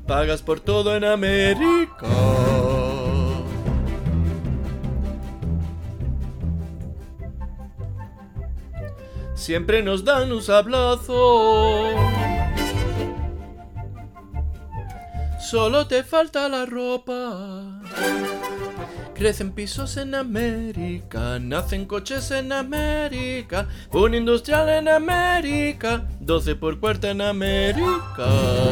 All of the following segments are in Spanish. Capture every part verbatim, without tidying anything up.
pagas por todo en América. Siempre nos dan un sablazo, solo te falta la ropa. Crecen pisos en América, nacen coches en América, un industrial en América, doce por cuarta en América.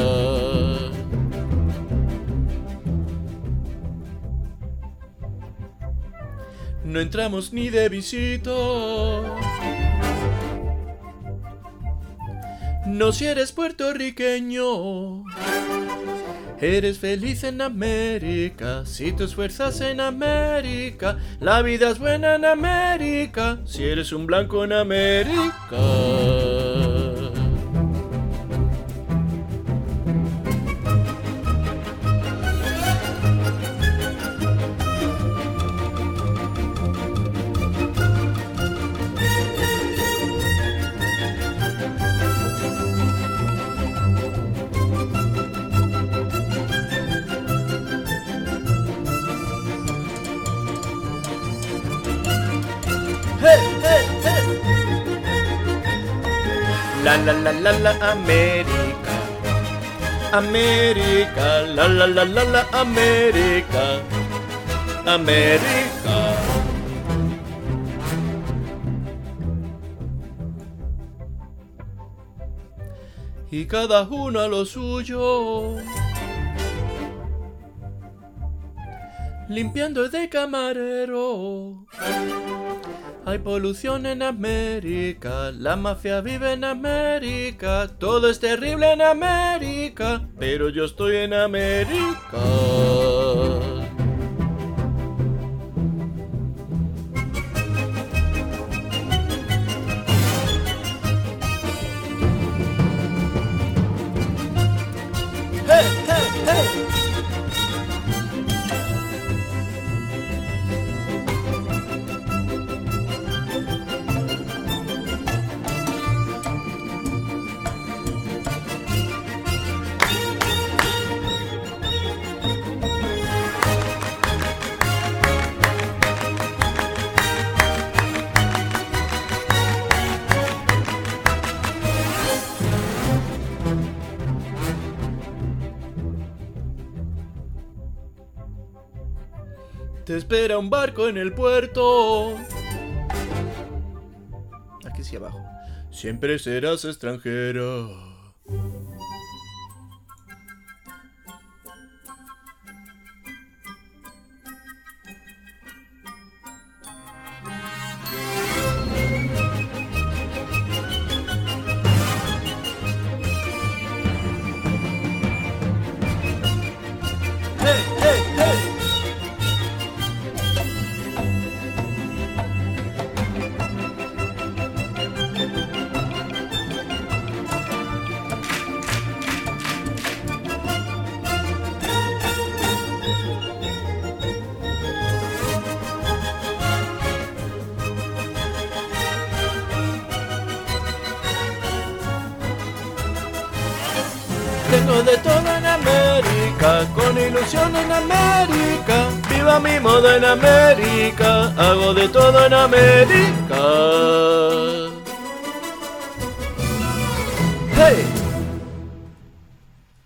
No entramos ni de visita. No si eres puertorriqueño. Eres feliz en América, si te esfuerzas en América. La vida es buena en América, si eres un blanco en América. Hey, hey, hey. La la la la la América, América, la la la la la América, América. Y cada uno a lo suyo, limpiando de camarero. Hay polución en América, la mafia vive en América, todo es terrible en América, pero yo estoy en América. Hey, hey, hey. Te espera un barco en el puerto. Aquí sí abajo. Siempre serás extranjero. Hey, hey, hey. Tengo de todo en América, con ilusión en América, viva mi modo en América, hago de todo en América. Hey.